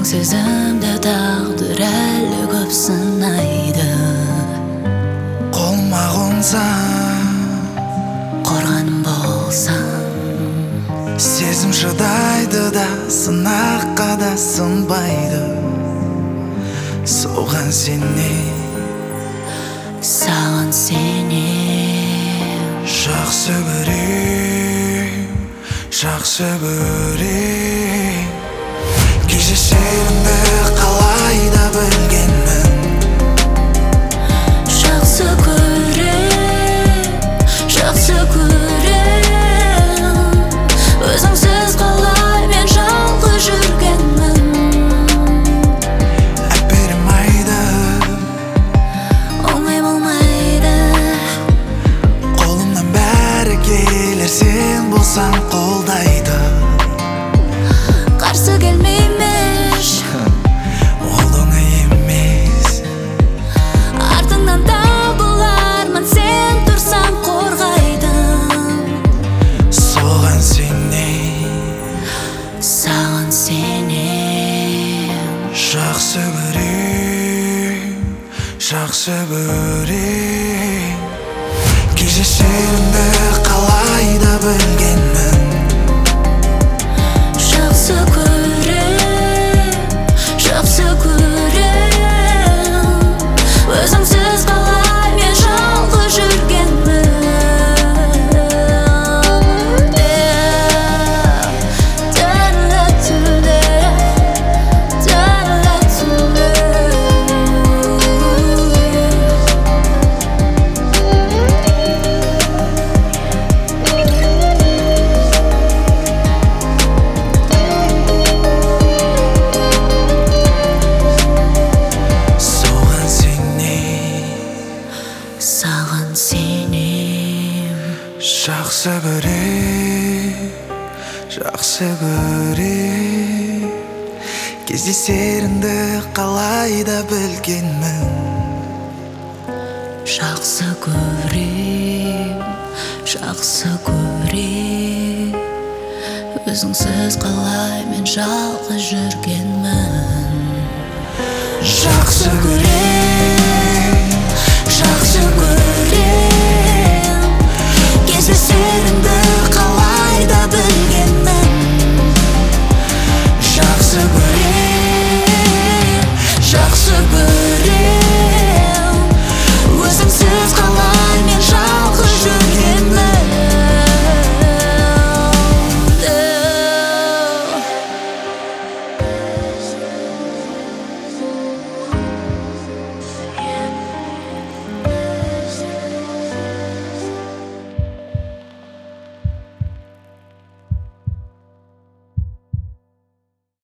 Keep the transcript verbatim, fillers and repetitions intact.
сезімді тағдыр әлі көп сынайды. Қолыма қонсаң, қорғаным болсаң, сезім шыдайды да сынаққа да сынбайды. Соған сене, саған сенем. жақсы көрем, жақсы көрем. Кездесерімді қалай да білгенмін. Жақсы көрем, жақсы көрем. Өзіңсіз қалай мен жалғыз жүргенмін. Әпермайды, оңай болмайды. қолымнан бәрі келер, сен болсаң қолдайды. Қарсы келмеймеш, Ол оңай емес, артыңнан табылармын, сен тұрсаң қорғайдың. соған сене, Саған сенем. жақсы көрем, жақсы көрем. Кездесерімді қалай да білгенмін. Жақсы көрем, жақсы көрем. Өзіңсіз қалай мен жалғыз жүргенмін. Соған сене, Саған сенем. жақсы көрем, жақсы көрем. Кездесерімді қалай да білгенмін. Жақсы көрем, жақсы көрем. Өзіңсіз қалай мен жалғыз жүргенмін. Жақсы көрем, Жақсы көрем.